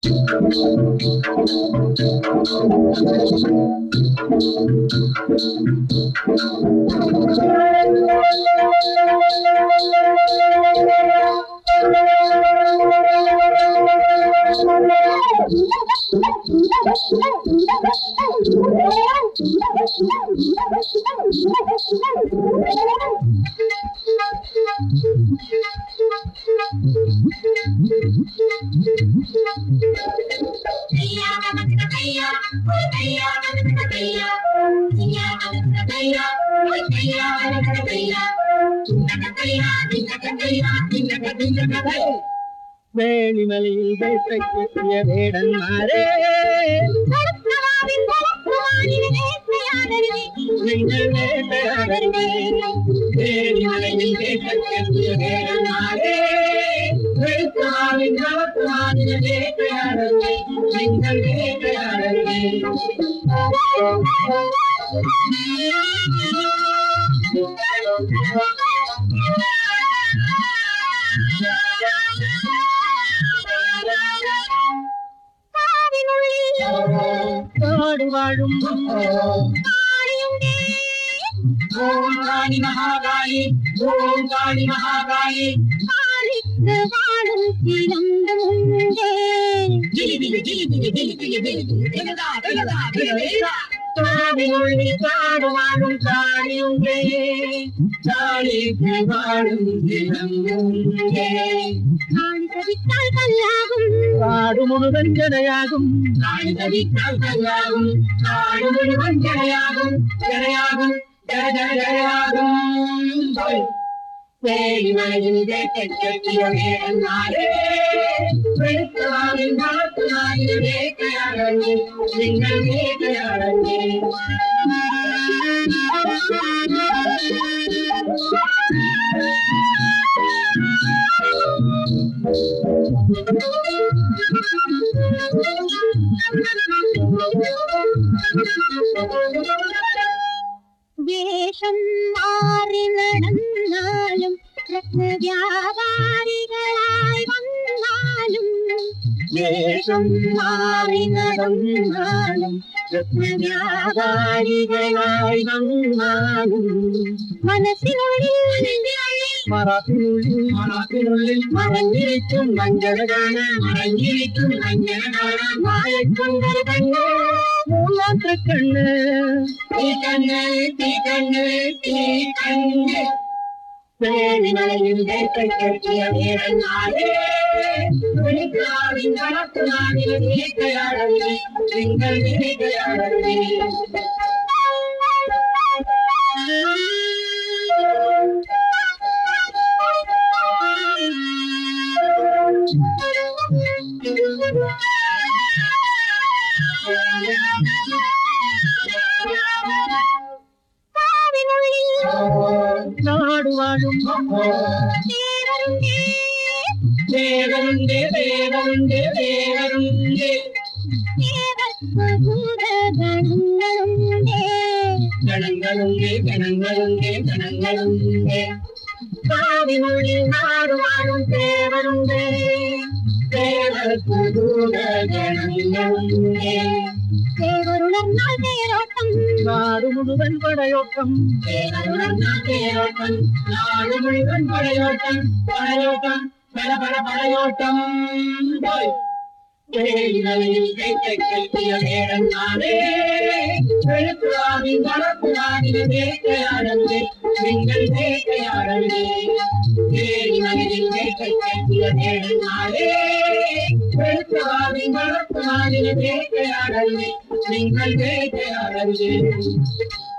വേളിമലയിൽ വേട്ടയ്ക്കെത്തിയ വേടന്മാരെ നിങ്ങൾ വേട്ടയാടരുതേ. വേളിമലയിൽ വേട്ടയ്ക്കെത്തിയ വേടന്മാരെ വെളുത്തുവാനിൻ കളത്തുവാനിന് വേട്ടയാടരുതേ. നിങ്ങൾ വേട്ടയാടരുതേ. കാടുവാഴും ഓം കാളി മഹാകാളി, ഓം കാളി മഹാകാളി. വാഴും ചിലമ്പുണ്ടേ കാടിനുള്ളിൽ കാടുവാഴും കാളിയുണ്ടേ, കാളിക്ക് വാഴും ചിലമ്പുണ്ടേ. കാളി ചതിച്ചാൽ കല്ലാകും, കാടു മുഴുവൻ ജനയാകും. കാളി ചതിച്ചാൽ കല്ലാകും, കാടു മുഴുവൻ ജനയാകും. ജനയാകും, ജനയാകും. വേളിമലയിൽ വേട്ടയ്ക്കെത്തിയ വേടന്മാരെ വെളുത്തുവാനിൻ കളത്തുവാനിന് വേട്ടയാടരുതേ. നിങ്ങൾ വേട്ടയാടരുതേ. വേഷം മാറി നടന്നാലും രത്നവ്യാപാരികളായി വന്നാലും, വേഷം മാറി നടന്നാലും രത്നവ്യാപാരികളായി വന്നാലും, മനസ്സിനുള്ളിൽ മറത്തിനുള്ളിൽ മറഞ്ഞിരിക്കും മഞ്ഞൾ കാണാൻ, മറഞ്ഞിരിക്കും മഞ്ഞൾ കാണാൻ. മായക്കൊണ്ടൊരു കണ്ണ്, മൂന്നാത്ര കണ്ണ്, ഈ കണ്ണ്, ഈ കണ്ണ്, ഈ കണ്ണ്. വേളിമലയിൽ വേട്ടയ്ക്കെത്തിയ വേടന്മാരെ വെളുത്തുവാനിൻ കളത്തുവാനിന് വേട്ടയാടരുതേ. നിങ്ങൾ വേട്ടയാടരുതേ. നാടുവാഴും ദേവരുണ്ട്, ദേവരുണ്ട്, ദേവരുണ്ട്. ഗണങ്ങളുണ്ട്, ഗണങ്ങളുണ്ട്, ഗണങ്ങളുണ്ട്. കാടിനുള്ളിൽ നാടുവാഴും ദേവരുണ്ട്, ദേവർക്ക് ഗണങ്ങളുണ്ട്. ദേവരുണർന്നാൽ തേരോട്ടം, നാടു മുഴുവൻ പടയോട്ടം. ദേവരുണർന്നാൽ തേരോട്ടം, നാടു മുഴുവൻ പടയോട്ടം. പടയോട്ടം, പട പട പടയോട്ടം. വേളിമലയിൽ വേട്ടയ്ക്കെത്തിയ വേടന്മാരെ വെളുത്തുവാനിൻ കളത്തുവാനിന് വേട്ടയാടരുതേ. നിങ്ങൾ വേട്ടയാടരുതേ. വേളിമലയിൽ വേട്ടയ്ക്കെത്തിയ വേടന്മാരെ വെളുത്തുവാനിൻ കളത്തുവാനിന് വേട്ടയാടരുതേ. നിങ്ങൾ വേട്ടയാടരുതേ.